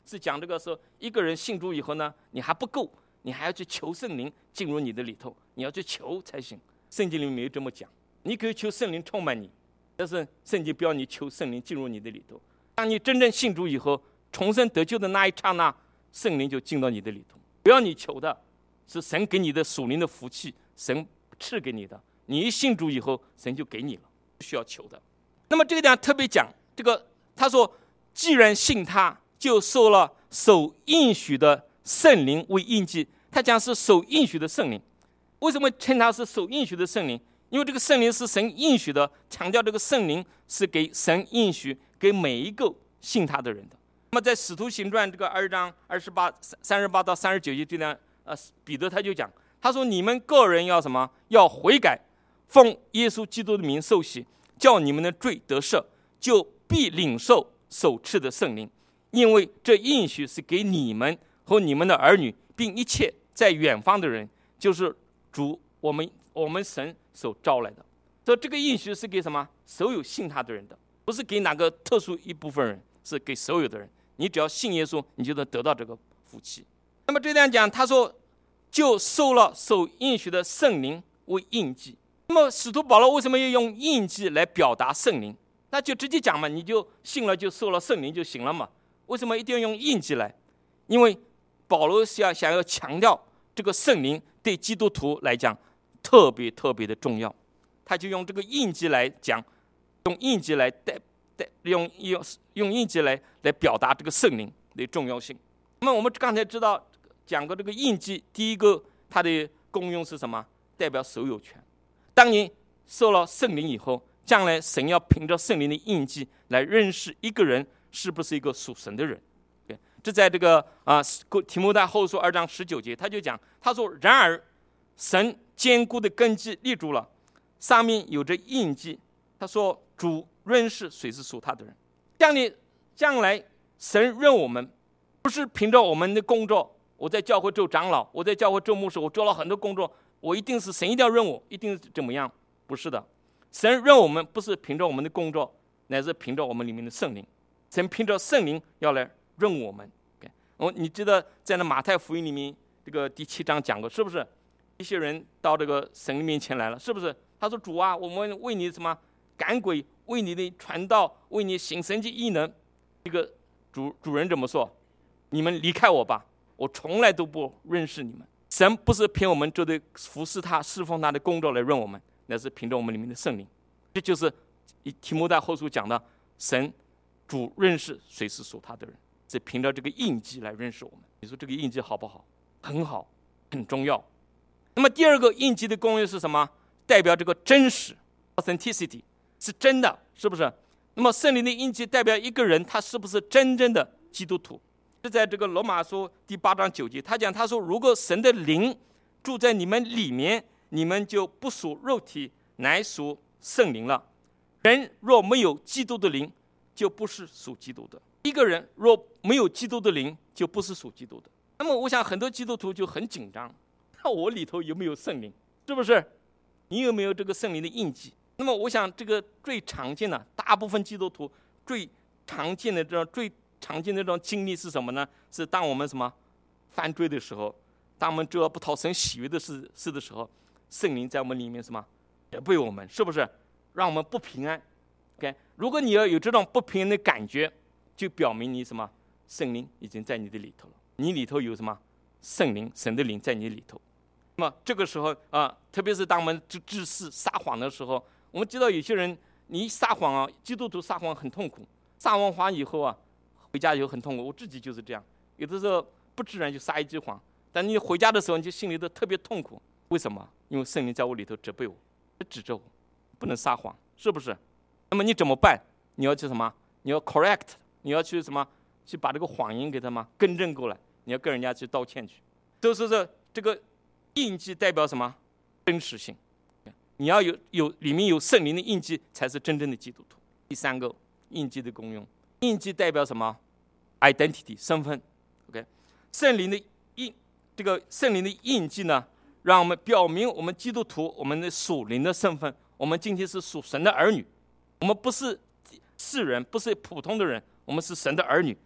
是讲这个说一个人信主以后呢，你还不够，你还要去求圣灵进入你的里头，你要去求才行。圣经里面没有这么讲，你可以求圣灵充满你，但是圣经不要你求圣灵进入你的里头。当你真正信主以后，重生得救的那一刹那，圣灵就进到你的里头。不要你求的，是神给你的属灵的福气，神赐给你的。你一信主以后，神就给你了，不需要求的。那么这个地方特别讲这个，他说，既然信他，就受了守应许的圣灵为印记。他讲是守应许的圣灵。为什么称他是守应许的圣灵？因为这个圣灵是神应许的，强调这个圣灵是给神应许给每一个信他的人的。那么在使徒行传这个二章二十八三十八到三十九节这段，呃，彼得他就讲，他说你们个人要什么？要悔改，奉耶稣基督的名受洗，叫你们的罪得赦，就必领受所赐的圣灵，因为这应许是给你们和你们的儿女，并一切在远方的人，就是主我们我们神所招来的。所以这个应许是给什么？所有信他的人的，不是给哪个特殊一部分人，是给所有的人。你只要信耶稣，你就能得到这个福气。那么这样讲，他说就受了受应许的圣灵为印记。那么使徒保罗为什么要用印记来表达圣灵？那就直接讲嘛，你就信了就受了圣灵就行了嘛。为什么一定要用印记来？因为保罗想想要强调这个圣灵对基督徒来讲特别特别的重要，他就用这个印记来讲，用印记来带带用用用印记来来表达这个圣灵的重要性。那么我们刚才知道讲过这个印记，第一个它的功用是什么？代表所有权。当你受了圣灵以后，将来神要凭着圣灵的印记来认识一个人是不是一个属神的人。这在这个啊提摩太后书二章十九节，他就讲，他说：“然而，神坚固的根基立住了，上面有着印记。他说，主认识谁是属他的人。将来，将来神认我们，不是凭着我们的工作。我在教会做长老，我在教会做牧师，我做了很多工作，我一定是神一定要认我，一定是怎么样？不是的，神认我们不是凭着我们的工作，乃是凭着我们里面的圣灵。神凭着圣灵要来认我们。哦，你记得在那马太福音里面这个第七章讲过，是不是？一些人到这个神面前来了，是不是？他说：“主啊，我们为你什么赶鬼，为你的传道，为你行神迹异能。”这个主主人怎么说？你们离开我吧，我从来都不认识你们。神不是凭我们做的服侍他、侍奉他的工作来认我们，乃是凭着我们里面的圣灵。这就是提摩太后书讲的，神主认识谁是属他的人。是凭着这个印记来认识我们。你说这个印记好不好？很好，很重要。那么第二个印记的功用是什么？代表这个真实 authenticity， 是真的，是不是？那么圣灵的印记代表一个人他是不是真正的基督徒。是在这个罗马书第八章九节，他讲，他说，如果神的灵住在你们里面，你们就不属肉体，乃属圣灵了。人若没有基督的灵，就不是属基督的。一个人若没有基督的灵，就不是属基督的。那么我想很多基督徒就很紧张，那我里头有没有圣灵？是不是？你有没有这个圣灵的印记？那么我想这个最常见的，大部分基督徒最常见的这种最常见的这种经历是什么呢？是当我们什么犯罪的时候，当我们做不讨神喜悦的事事的时候，圣灵在我们里面什么责备我们，是不是？让我们不平安。OK， 如果你要有这种不平安的感觉，就表明你什么？圣灵已经在你的里头了。你里头有什么？圣灵，神的灵在你里头。那么这个时候啊，特别是当我们治事撒谎的时候，我们知道有些人，你撒谎啊，基督徒撒谎很痛苦，撒完谎以后啊，回家以后很痛苦。我自己就是这样，有的时候不自然就撒一句谎，但你回家的时候，你就心里头特别痛苦。为什么？因为圣灵在我里头责备我，指着我，不能撒谎，是不是？那么你怎么办？你要去什么？你要 correct。你要去什么？去把这个谎言给他们更正过来。你要跟人家去道歉去。都是这这个印记代表什么？真实性。你要有有里面有圣灵的印记，才是真正的基督徒。第三个印记的功用，印记代表什么 ？identity 身份。OK， 圣灵的印这个圣灵的印记呢，让我们表明我们基督徒我们的属灵的身份。我们今天是属神的儿女，我们不是世人，不是普通的人。我们是神的儿女，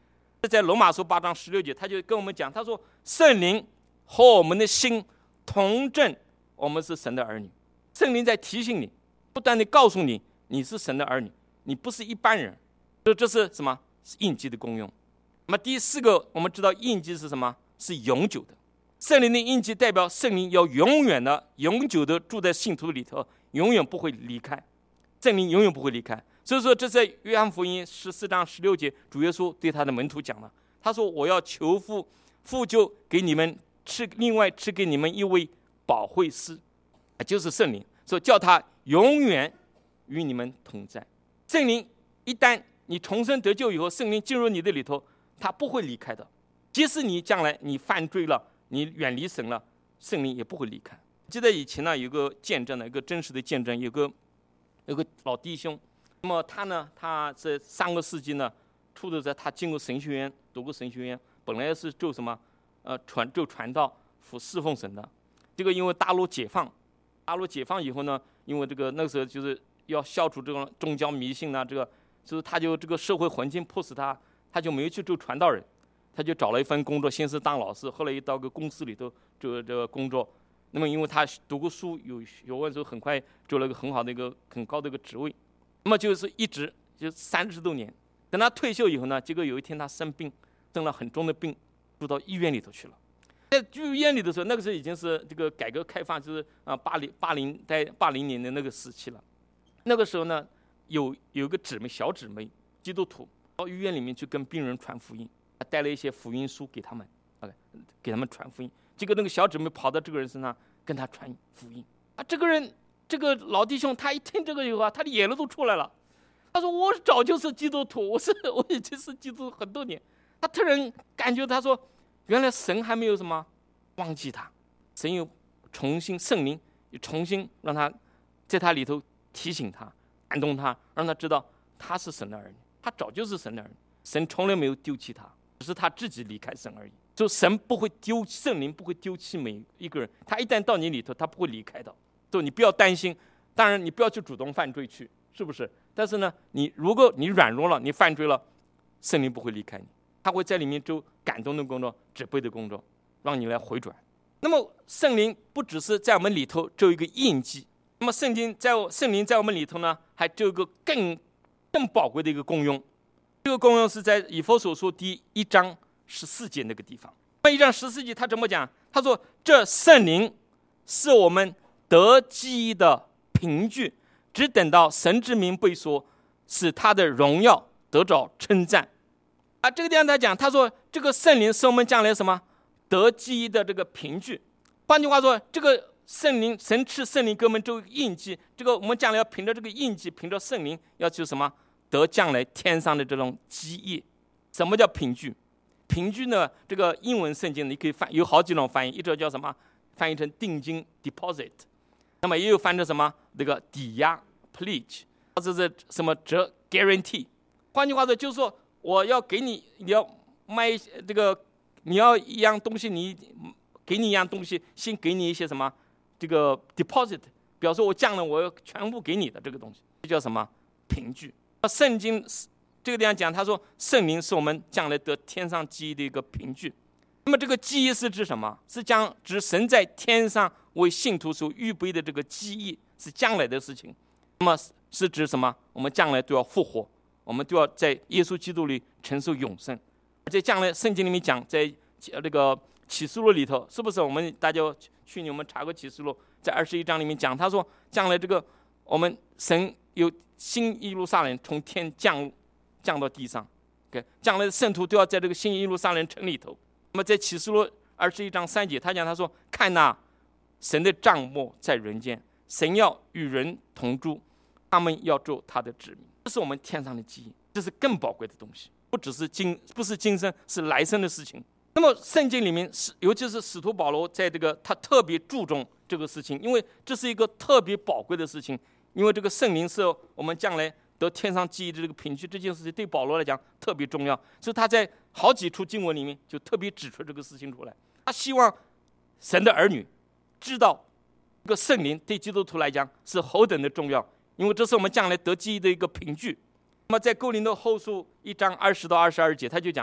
在罗马书八章十六节，他就跟我们讲，他说圣灵和我们的心同证，我们是神的儿女。圣灵在提醒你，不断地告诉你，你是神的儿女，你不是一般人。这这是什么？是印记的功用。那么第四个，我们知道印记是什么？是永久的。圣灵的印记代表圣灵要永远的、永久的住在信徒里头，永远不会离开。圣灵永远不会离开。所以说，这在约翰福音十四章十六节，主耶稣对他的门徒讲了，他说：“我要求父，父就给你们赐，另外赐给你们一位保惠师，就是圣灵，说叫他永远与你们同在。”圣灵一旦你重生得救以后，圣灵进入你的里头，他不会离开的。即使你将来你犯罪了，你远离神了，圣灵也不会离开。记得以前呢，有个见证呢，一个真实的见证，有个有个老弟兄。那么他呢，他在上个世纪呢，出的在他进过神学院，读过神学院，本来是做什么，呃，传做传道、服侍奉神的。这个因为大陆解放，大陆解放以后呢，因为这个那个时候就是要消除这种宗教迷信啊，这个就是他就这个社会环境迫使他，他就没有去做传道人，他就找了一份工作，先是当老师，后来又到个公司里头做这个工作。那么因为他读过书，有学问，所以很快做了一个很好的一个很高的一个职位。那么就是一直就三十多年，等他退休以后呢，结果有一天他生病，生了很重的病，住到医院里头去了。在住院里的时候，那个时候已经是这个改革开放，就是啊八零八零在八零年的那个时期了。那个时候呢，有有个姊妹小姊妹基督徒到医院里面去跟病人传福音，带了一些福音书给他们，啊，给他们传福音。结果那个小姊妹跑到这个人身上跟他传福音啊，这个人。这个老弟兄他一听这个以后啊，他的眼泪都出来了。他说：“我早就是基督徒，我是我已经是基督徒很多年。”他突然感觉，他说：“原来神还没有什么忘记他，神又重新圣灵又重新让他在他里头提醒他、感动他，让他知道他是神的儿女，他早就是神的儿女，神从来没有丢弃他，只是他自己离开神而已。就神不会丢，圣灵不会丢弃每一个人，他一旦到你里头，他不会离开的。”所以你不要担心，当然你不要去主动犯罪去，是不是？但是呢，你如果你软弱了，你犯罪了，圣灵不会离开你，他会在里面做感动的工作、指挥的工作，让你来回转。那么圣灵不只是在我们里头做一个印记，那么圣经在圣灵在我们里头呢，还做一个更更宝贵的一个功用。这个功用是在以弗所书第一章十四节那个地方。那一章十四节他怎么讲？他说：“这圣灵是我们得记忆的凭据，只等到神之名被说，使他的荣耀得着称赞。”啊，这个地方他讲，他说这个圣灵是我们将来什么得记忆的这个凭据。换句话说，这个圣灵，神赐圣灵给我们这个印记，这个我们将来要凭着这个印记，凭着圣灵要去什么得将来天上的这种基业。什么叫凭据？凭据呢？这个英文圣经你可以翻，有好几种翻译，一种叫什么？翻译成定金 deposit。那么也有翻成什么这个抵押 pledge， 或者是什么折 guarantee。换句话说，就是说我要给你，你要卖这个，你要一样东西，你给你一样东西，先给你一些什么这个 deposit， 表示我将来我要全部给你的这个东西，这叫什么凭据？圣经这个地方讲，他说圣灵是我们将来得天上记忆的一个凭据。那么这个记忆是指什么？是将指神在天上为信徒所预备的这个记忆，是将来的事情。那么是指什么？我们将来都要复活，我们都要在耶稣基督里承受永生。在将来圣经里面讲，在这个启示录里头，是不是我们大家去年我们查过启示录，在二十一章里面讲，他说将来这个我们神有新耶路撒冷从天降降到地上， okay? 将来的圣徒都要在这个新耶路撒冷城里头。那么在启示录二十一章三节，他讲他说：“看哪，神的帐幕在人间，神要与人同住，他们要做他的子民。”这是我们天上的记忆，这是更宝贵的东西，不只是今不是今生，是来生的事情。那么圣经里面，尤其是使徒保罗在这个他特别注重这个事情，因为这是一个特别宝贵的事情，因为这个圣灵是我们将来得天上记忆的这个凭据，这件事情对保罗来讲特别重要，所以他在好几处经文里面就特别指出这个事情出来。他希望神的儿女知道这个圣灵对基督徒来讲是何等的重要，因为这是我们将来得记忆的一个凭据。那么在哥林多后书一章二十到二十二节，他就讲：“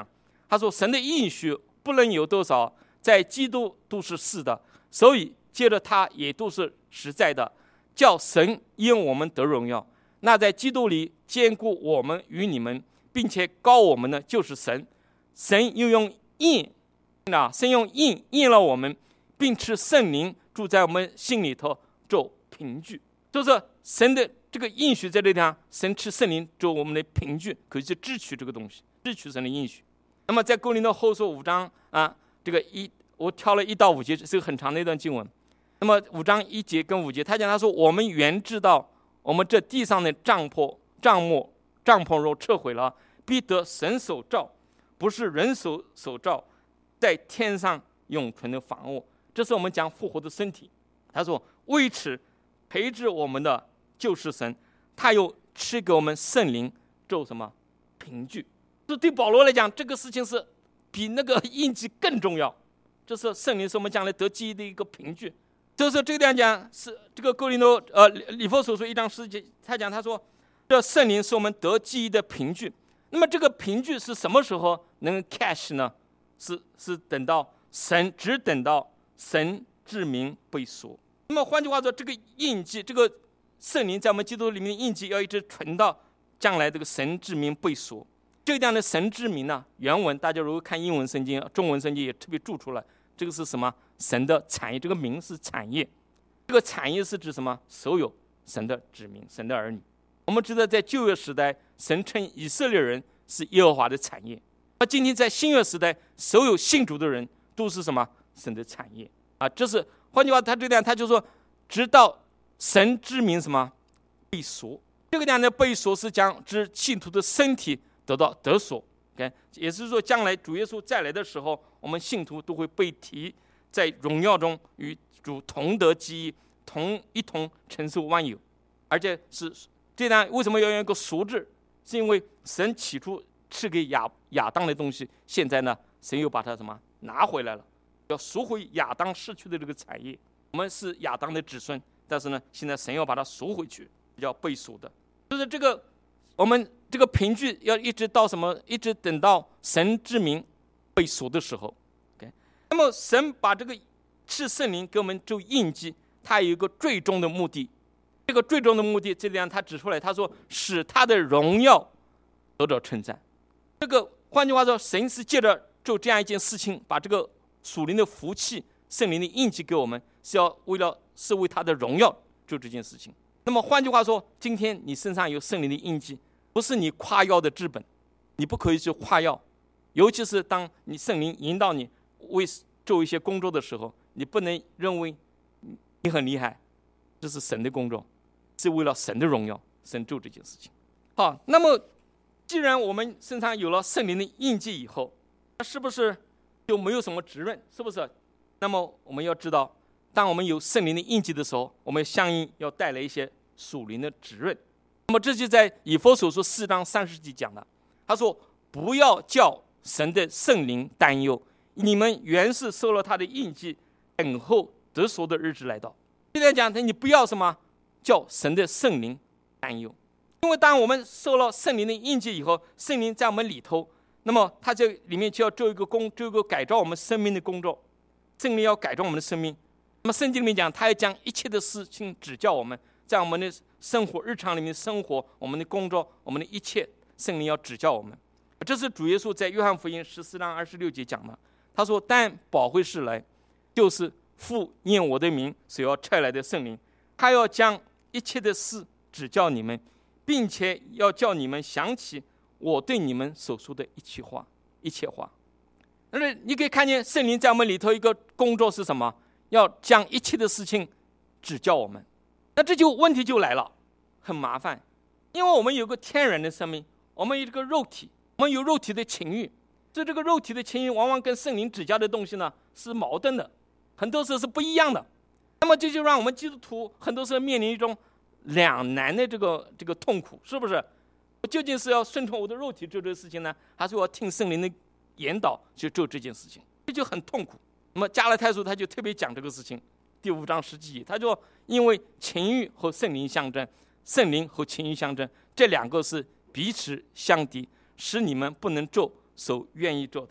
他说神的应许不论有多少，在基督都是是的，所以接着他也都是实在的，叫神因我们得荣耀。那在基督里兼顾我们与你们，并且膏我们的就是神，神又用印啊，神用印印了我们，并赐圣灵住在我们心里头做凭据。就是神的这个应许在这地方，神赐圣灵做我们的凭据，可以去支取这个东西，支取神的应许。那么在哥林多后书五章啊，这个一我挑了一到五节，是个很长的一段经文。那么五章一节跟五节，他讲他说我们原知道，我们这地上的帐篷帐幕帐篷若撤毁了，必得神所造，不是人手所造，在天上永存的房屋。这是我们讲复活的身体。他说为此培植我们的就是神，他又赐给我们圣灵做什么凭据。这对保罗来讲，这个事情是比那个印记更重要。这是圣灵是我们将来得记忆的一个凭据。就是这个地方讲是这个哥林多呃以弗所书一章十节，他讲他说这圣灵是我们得记忆的凭据。那么这个凭据是什么时候能 catch 呢？是是等到神只等到神之名被锁。那么换句话说，这个印记，这个圣灵在我们基督里面的印记要一直存到将来这个神之名被锁。这个样的神之名呢，原文大家如果看英文圣经、中文圣经也特别注出来，这个是什么？神的产业，这个名是产业。这个产业是指什么？所有神的子民，神的儿女。我们知道在旧约时代，神称以色列人是耶和华的产业。而今天在新约时代，所有信主的人都是什么？神的产业啊！这是换句话，他这样他就说，直到神之名什么被锁。这个样的被锁是讲指信徒的身体得到得锁。Okay? 也就是说，将来主耶稣再来的时候，我们信徒都会被提在荣耀中与主同得记忆，同一同承受万有。而且是这样，为什么要用一个赎字？是因为神起初赐给亚亚当的东西，现在呢，神又把它什么拿回来了，要赎回亚当失去的这个产业。我们是亚当的子孙，但是呢，现在神要把它赎回去，叫被赎的。就是这个，我们这个凭据要一直到什么？一直等到神之名被赎的时候。Okay? 那么神把这个赐圣灵给我们做印记，它有一个最终的目的。这个最终的目的，这里他指出来，他说使他的荣耀得到称赞。这个换句话说，神是借着做这样一件事情，把这个属灵的福气、圣灵的印记给我们，是要为了是为他的荣耀做这件事情。那么换句话说，今天你身上有圣灵的印记，不是你夸耀的资本，你不可以去夸耀。尤其是当你圣灵引导你为做一些工作的时候，你不能认为你很厉害，这是神的工作，是为了神的荣耀，神做这件事情。好，那么既然我们身上有了圣灵的印记以后，那是不是就没有什么责任？是不是？那么我们要知道，当我们有圣灵的印记的时候，我们相应要带来一些属灵的责任。那么这就在以弗所书四章三十节讲的，他说不要叫神的圣灵担忧，你们原是受了他的印记，等候得赎的日子来到。现在讲你不要什么叫神的圣灵担忧，因为当我们受了圣灵的印记以后，圣灵在我们里头，那么他这里面就要做一个工，做一个改造我们生命的工作。圣灵要改造我们的生命，那么圣经里面讲，他要将一切的事情指教我们，在我们的生活日常里面生活，我们的工作，我们的一切，圣灵要指教我们。这是主耶稣在约翰福音十四章二十六节讲的，他说但保惠师来，就是父念我的名所要差来的圣灵，他要将一切的事指教你们，并且要叫你们想起我对你们所说的一切话一切话。那你可以看见圣灵在我们里头一个工作是什么？要将一切的事情指教我们。那这就问题就来了，很麻烦，因为我们有个天然的生命，我们有这个肉体，我们有肉体的情欲，所以这个肉体的情欲往往跟圣灵指教的东西呢是矛盾的，很多时候是不一样的。那么这就让我们基督徒很多时候面临一种两难的这个这个痛苦，是不是？我究竟是要顺从我的肉体做这个事情呢，还是我要听圣灵的引导去做这件事情？这就很痛苦。那么加拉太书他就特别讲这个事情，第五章十几节，他说因为情欲和圣灵相争，圣灵和情欲相争，这两个是彼此相敌，使你们不能做所愿意做的。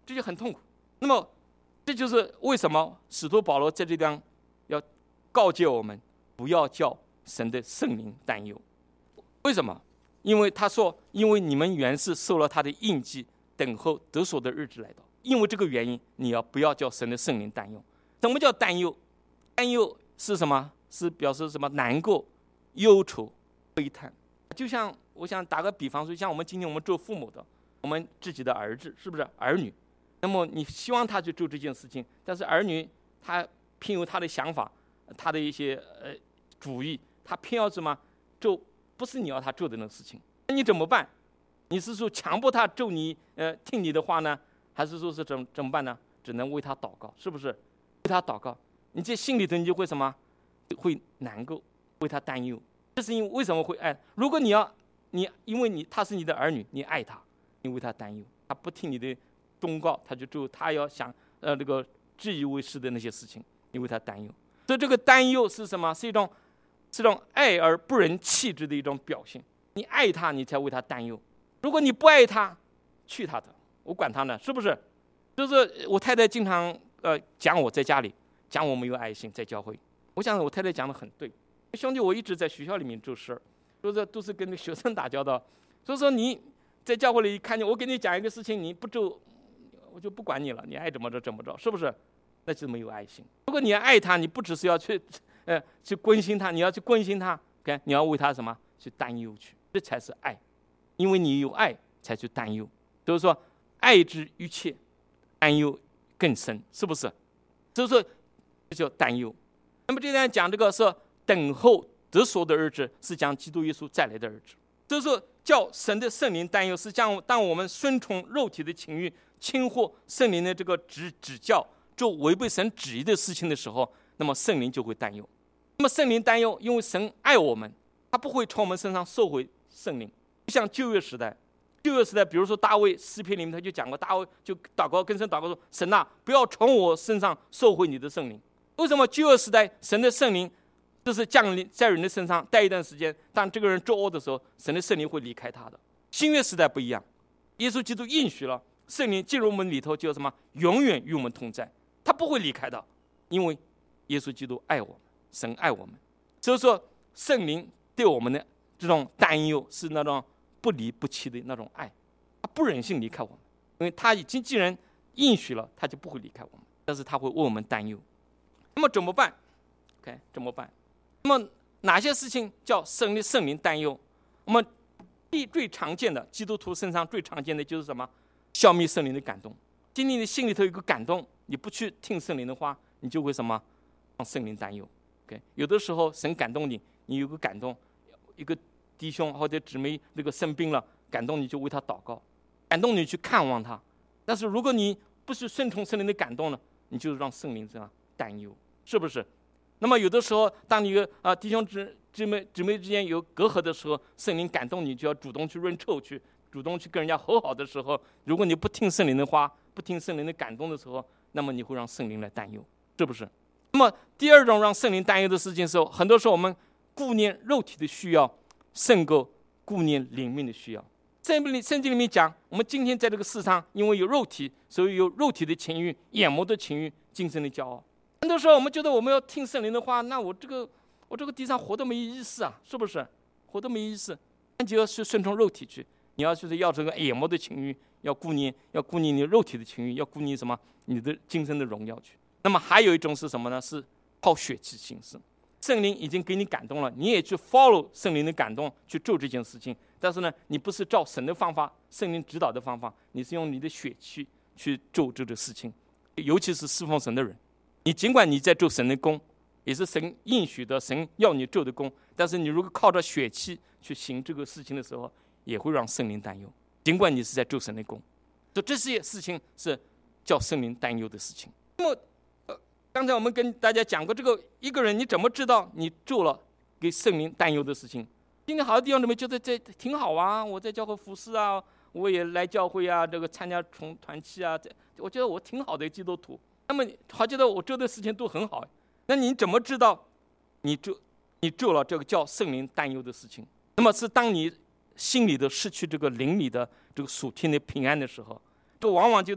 这就很痛苦。那么这就是为什么使徒保罗在这地方要告诫我们，不要叫神的圣灵担忧。为什么？因为他说，因为你们原是受了他的印记，等候得赎的日子来到。因为这个原因，你要不要叫神的圣灵担忧？什么叫担忧？担忧是什么？是表示什么？难过、忧愁、悲叹。就像我想打个比方说，像我们今天我们做父母的，我们自己的儿子是不是儿女？那么你希望他去做这件事情，但是儿女他偏有他的想法，他的一些呃主意，他偏要什么做不是你要他做的那个事情，那你怎么办？你是说强迫他做你呃听你的话呢，还是说是怎怎么办呢？只能为他祷告，是不是？为他祷告，你这心里头你就会什么？会难过，为他担忧。这是因为为什么会爱？如果你要你因为你他是你的儿女，你爱他，你为他担忧，他不听你的忠告，他就做他要想呃那个自以为是的那些事情，你为他担忧。所以这个担忧是什么？是一种是一种爱而不人弃之的一种表现。你爱他，你才为他担忧。如果你不爱他，去他的，我管他呢，是不是？就是我太太经常呃讲我在家里讲我没有爱心，在教会。我想我太太讲的很对，兄弟，我一直在学校里面做事儿，所以说都是跟学生打交道。所以说你在教会里看见我给你讲一个事情，你不做，我就不管你了，你爱怎么着怎么着，是不是？那就是没有爱心。如果你爱他，你不只是要去呃去关心他，你要去关心他， OK， 你要为他什么去担忧去，这才是爱。因为你有爱才去担忧，所以说爱之于切，担忧更深，是不是？所以说这叫担忧。那么这边讲这个是等候得赎的日子，是讲基督耶稣再来的日子。就是说叫神的圣灵担忧，是讲当我们顺从肉体的情欲，轻忽圣灵的这个指指教，做违背神旨意的事情的时候，那么圣灵就会担忧。那么圣灵担忧，因为神爱我们，他不会从我们身上收回圣灵。就像旧约时代，旧约时代，比如说大卫诗篇里面他就讲过，大卫就祷告跟神祷告说：“神啊，不要从我身上收回你的圣灵。”为什么旧约时代神的圣灵就是降临在人的身上，待一段时间，当这个人作恶的时候，神的圣灵会离开他的。新约时代不一样，耶稣基督应许了圣灵进入我们里头，就什么永远与我们同在，他不会离开的，因为耶稣基督爱我们，神爱我们。所以说圣灵对我们的这种担忧是那种不离不弃的那种爱，他不忍心离开我们，因为他已经既然应许了，他就不会离开我们，但是他会为我们担忧。那么怎么办 ？OK， 怎么办？那么哪些事情叫圣灵圣灵担忧？我们最最常见的，基督徒身上最常见的就是什么？消灭圣灵的感动。今天你心里头有个感动，你不去听圣灵的话，你就会什么？让圣灵担忧。OK， 有的时候神感动你，你有个感动，一个弟兄或者姊妹那个生病了，感动你就为他祷告，感动你去看望他。但是如果你不是顺从圣灵的感动呢，你就让圣灵这样担忧，是不是？那么有的时候，当你啊弟兄姊姊妹姊妹之间有隔阂的时候，圣灵感动你，就要主动去认错，去主动去跟人家和好的时候，如果你不听圣灵的话，不听圣灵的感动的时候，那么你会让圣灵来担忧，是不是？那么第二种让圣灵担忧的事情是，很多时候我们顾念肉体的需要，胜过顾念灵命的需要。圣经里圣经里面讲，我们今天在这个世上，因为有肉体，所以有肉体的情欲、眼目的情欲、今生的骄傲。很多时候我们觉得我们要听圣灵的话，那我这个我这个地上活得没意思啊，是不是？活得没意思，那就要去顺从肉体去。你要就是要这个眼目的情欲，要顾念，要顾念你肉体的情欲，要顾念什么？你的今生的荣耀去。那么还有一种是什么呢？是靠血气行事。圣灵已经给你感动了，你也去 follow 圣灵的感动去做这件事情。但是呢，你不是照神的方法、圣灵指导的方法，你是用你的血气去做这个事情。尤其是侍奉神的人，你尽管你在做神的工，也是神应许的，神要你做的工，但是你如果靠着血气去行这个事情的时候，也会让圣灵担忧。尽管你是在做神的工，所以这些事情是叫圣灵担忧的事情。那么刚才我们跟大家讲过，这个一个人你怎么知道你做了给圣灵担忧的事情？今天好的地方，你们觉得这挺好啊，我在教会服侍啊，我也来教会啊，这个参加从团契啊，我觉得我挺好的基督徒。那么好觉得我做的事情都很好，那你怎么知道你做你做了这个叫圣灵担忧的事情？那么是当你心里的失去这个灵里的这个属天的平安的时候，这往往就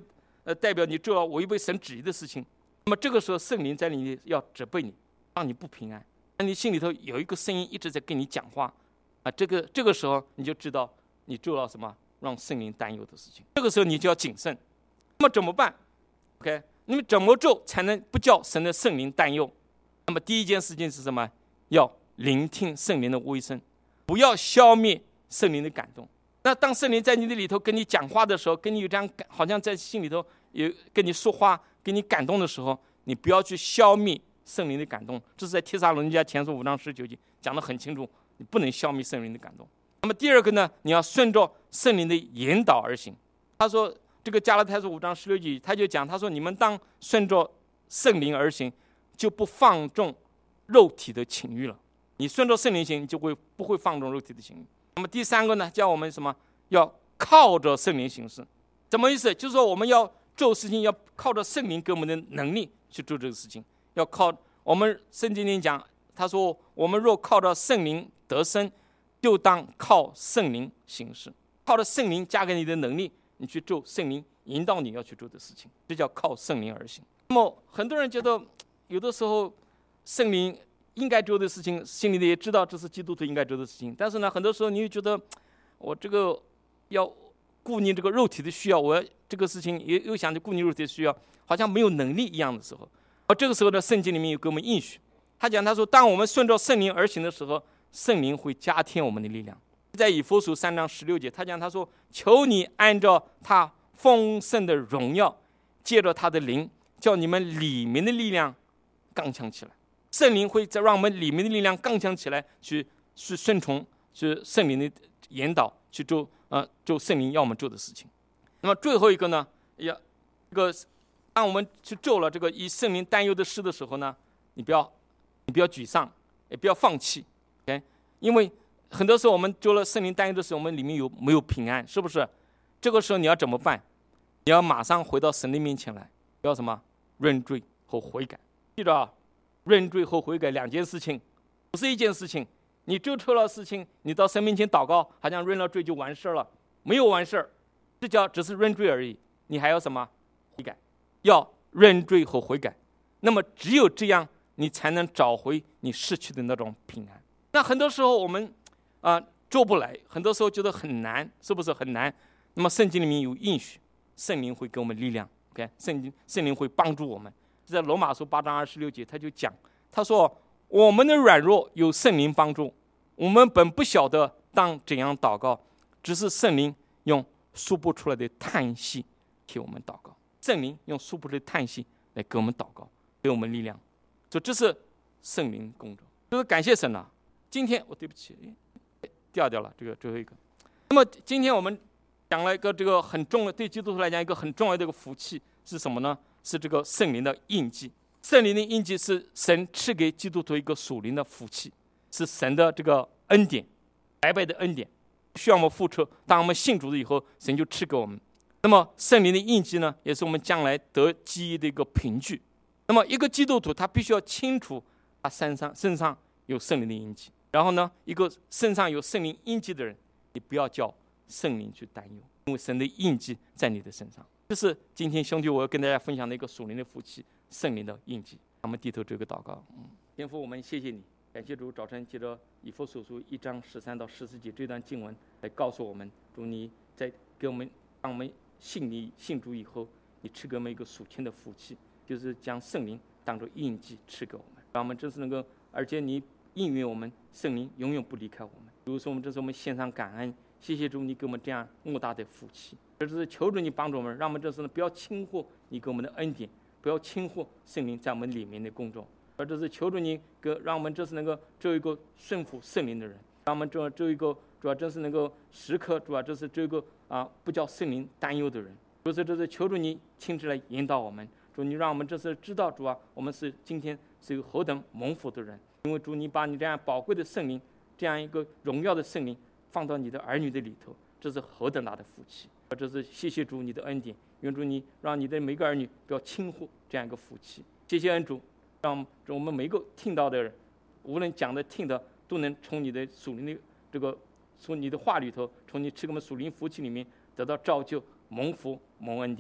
呃，代表你做了违背神旨意的事情，那么这个时候圣灵在你里要责备你，让你不平安，那你心里头有一个声音一直在跟你讲话啊，这个这个时候你就知道你做了什么让圣灵担忧的事情，这个时候你就要谨慎。那么怎么办 ？OK， 那么怎么做才能不叫神的圣灵担忧？那么第一件事情是什么？要聆听圣灵的微声，不要消灭圣灵的感动。那当圣灵在你的里头跟你讲话的时候，跟你有这样好像在心里头有跟你说话，跟你感动的时候，你不要去消灭圣灵的感动。这是在帖撒罗尼迦前书五章十九节讲得很清楚，你不能消灭圣灵的感动。那么第二个呢，你要顺着圣灵的引导而行。他说这个加拉太书五章十六节，他就讲，他说你们当顺着圣灵而行，就不放纵肉体的情欲了。你顺着圣灵行，你就会不会放纵肉体的情欲。那么第三个呢，叫我们什么？要靠着圣灵行事。什么意思？就是说我们要做事情，要靠着圣灵给我们的能力去做这个事情。要靠我们圣经里讲，他说我们若靠着圣灵得生，就当靠圣灵行事。靠着圣灵加给你的能力，你去做圣灵引导你要去做的事情，这叫靠圣灵而行。那么很多人觉得有的时候圣灵应该做的事情，心里也知道这是基督徒应该做的事情，但是呢，很多时候你又觉得我这个要顾你这个肉体的需要，我要这个事情也又想着顾你肉体的需要，好像没有能力一样的时候，而这个时候呢，圣经里面有给我们应许，他讲他说，当我们顺着圣灵而行的时候，圣灵会加添我们的力量。在以弗所三章十六节，他讲他说，求你按照他丰盛的荣耀，借着他的灵，叫你们里面的力量刚强起来。圣灵会再让我们里面的力量刚强起来，去去顺从去圣灵的引导，去做呃做圣灵要我们做的事情。那么最后一个呢，要这个当我们去做了这个以圣灵担忧的事的时候呢，你不要你不要沮丧，也不要放弃 ，OK？ 因为很多时候我们做了圣灵担忧的时候，我们里面有没有平安，是不是？这个时候你要怎么办？你要马上回到神的面前来，要什么？认罪和悔改。记着啊，认罪和悔改两件事情，不是一件事情。你做错了事情，你到神面前祷告，好像认了罪就完事了，没有完事儿，这叫只是认罪而已。你还要什么？悔改，要认罪和悔改。那么只有这样，你才能找回你失去的那种平安。那很多时候我们啊、呃、做不来，很多时候觉得很难，是不是很难？那么圣经里面有应许，圣灵会给我们力量。OK， 圣经圣灵会帮助我们。在罗马书八章二十六节，他就讲，他说我们的软弱有圣灵帮助，我们本不晓得当怎样祷告，只是圣灵用说不出来的叹息替我们祷告。圣灵用说不出来的叹息来给我们祷告，给我们力量。所以这是圣灵工作，就是感谢神啊！今天我、哦、对不起，掉掉了这个最后一个。那么今天我们讲了一个这个很重要，对基督徒来讲一个很重要的一个福气是什么呢？是这个圣灵的印记。圣灵的印记是神赐给基督徒一个属灵的福气，是神的这个恩典，白白的恩典，需要我们付出。当我们信主了以后，神就赐给我们。那么圣灵的印记呢，也是我们将来得基业的一个凭据。那么一个基督徒他必须要清楚他身上身上有圣灵的印记，然后呢，一个身上有圣灵印记的人，你不要叫圣灵去担忧，因为神的印记在你的身上。这是今天兄弟我要跟大家分享的一个属灵的福气，圣灵的印记。我们低头做一个祷告。嗯，天父，我们谢谢你，感谢主早晨接着以弗所书一章十三到十四节这段经文来告诉我们，主你在给我们，当我们信你信主以后，你赐给我们一个属天的福气，就是将圣灵当作印记赐给我们，让我们真是能够，而且你应允我们，圣灵永远不离开我们。比如说我们这是我们献上感恩，谢谢主你给我们这样莫大的福气。这是求主你帮助我们，让我们这次呢不要轻忽你给我们的恩典，不要轻忽圣灵在我们里面的工作，而这是求主你给让我们这次能够做一个顺服圣灵的人，让我们做做一个主要真是能够时刻主要这是做一个啊不叫圣灵担忧的人。主是这是求主你亲自来引导我们，主你让我们这次知道主啊，我们是今天是一个何等蒙福的人，因为主你把你这样宝贵的圣灵，这样一个荣耀的圣灵放到你的儿女的里头，这是何等大的福气。这是谢谢主你的恩典，愿主你让你的每个儿女不要轻忽这样一个福气。谢谢恩主，让我们每个听到的人，无论讲的听的，都能从你的属灵的这个从你的话里头，从你赐给我们属灵福气里面得到造就，蒙福蒙恩典。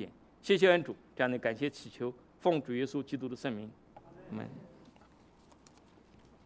谢谢恩主，这样的感谢祈求，奉主耶稣基督的圣名，阿们。